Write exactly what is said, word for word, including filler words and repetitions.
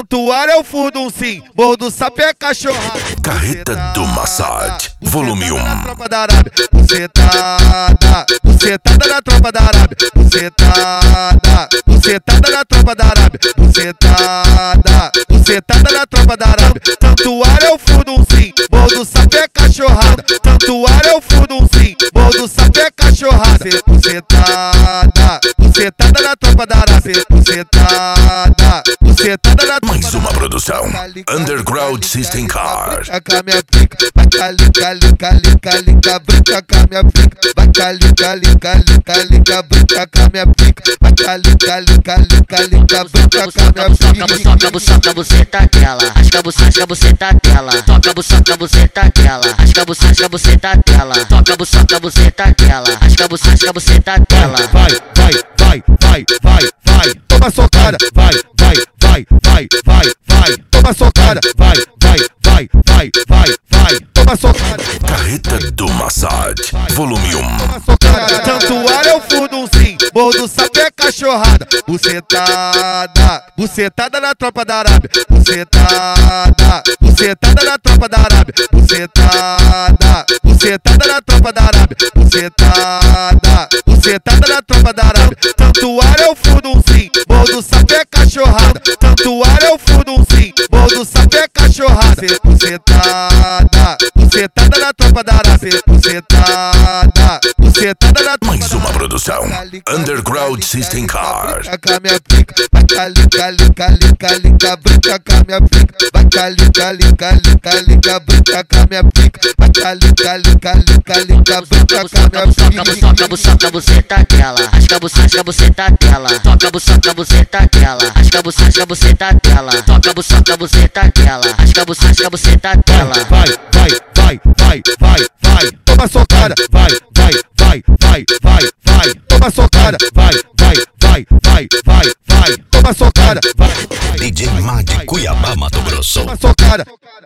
Santuário é o furdum sim, Morro do Sapo é cachorrada. Carreta do Massad, volume um. Na tropa da Arábia, bucetada, bucetada na tropa da Arábia, bucetada, bucetada na tropa da Arábia, bucetada, bucetada na tropa da Arábia. Santuário é o furdum sim, Morro do Sapo é cachorrada. Santuário é o furdum sim, Morro do Sapo é cachorrada. Bucetada, bucetada na tropa da Arábia, bucetada, bucetada na tropa. Mais uma produção Underground System Cars. Vai com a minha pica, vai calica, lica, lica, lica, brinca com a minha pica. Vai calica, lica, lica, lica, brinca com a minha pica. Vai calica, lica, lica, lica, brinca com a minha pica. Toca buçoca, buceta dela, rasca buçoca, buceta dela. Toca buçoca, buceta dela, rasca buçoca, buceta dela. Toca buçoca, buceta dela, rasca buçoca, buceta dela. Vai, vai, vai, vai, vai, vai, toma socada. Vai, vai, vai, vai, vai, vai, toma socada. Vai, vai, vai, vai, vai, vai, toma socada. Carreta do Massad, volume um. Santuário é o furdum sim, Morro do Sapo é cachorrada. Bucetada, bucetada na tropa da Arábia, bucetada, bucetada na tropa da Arábia, bucetada, bucetada na tropa da Arábia, bucetada, bucetada na tropa da Arábia. Santuário é o furdum sim, Morro do Sapo é cachorrada. Santuário é o furdum sim, Morro do Sapo é cachorrada. Bucetada, bucetada na tropa da Arábia, bucetada, bucetada na tropa. Mais uma produção Underground System Cars. Vai com a minha pica, vai calica, lica, lica, lica, brinca com a minha pica. Vai calica, lica, lica, lica, brinca com a minha pica. Vai calica, lica, lica, lica, brinca com a minha pica. Toca buçoca, buceta dela, rasca buçoca, buceta dela. Toca buçoca, buceta dela, rasca buçoca, buceta dela. Toca buçoca, buceta dela, rasca buçoca, buceta dela. Vai, vai, vai, vai, vai, vai, toma socada. Vai, vai, vai, vai, vai, vai, toma socada. Vai, vai, vai, vai, vai, vai, toma socada. Vai, D J Mad Cuiabá, Mato Grosso. toma socada.